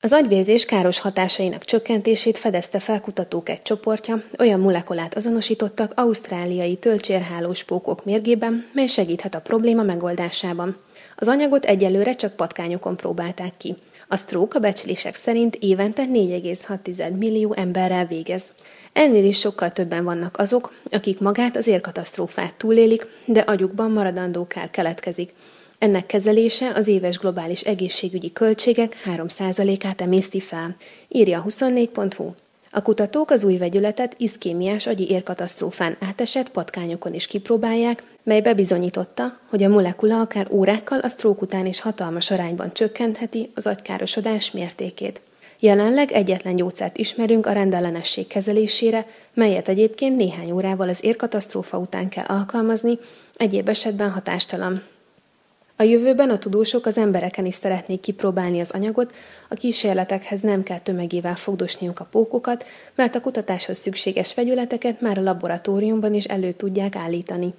Az agyvérzés káros hatásainak csökkentését fedezte fel kutatók egy csoportja, olyan molekulát azonosítottak ausztráliai tölcsérhálós pókok mérgében, mely segíthet a probléma megoldásában. Az anyagot egyelőre csak patkányokon próbálták ki. A stroke a becslések szerint évente 4,6 millió emberrel végez. Ennél is sokkal többen vannak azok, akik magát az érkatasztrófát túlélik, de agyukban maradandó kár keletkezik. Ennek kezelése az éves globális egészségügyi költségek 3%-át emészti fel, írja a 24.hu. A kutatók az új vegyületet iszkémiás agyi érkatasztrófán átesett patkányokon is kipróbálják, mely bebizonyította, hogy a molekula akár órákkal a sztrók után is hatalmas arányban csökkentheti az agykárosodás mértékét. Jelenleg egyetlen gyógyszert ismerünk a rendellenesség kezelésére, melyet egyébként néhány órával az érkatasztrófa után kell alkalmazni, egyéb esetben hatástalan. A jövőben a tudósok az embereken is szeretnék kipróbálni az anyagot, a kísérletekhez nem kell tömegével fogdosniuk a pókokat, mert a kutatáshoz szükséges vegyületeket már a laboratóriumban is elő tudják állítani.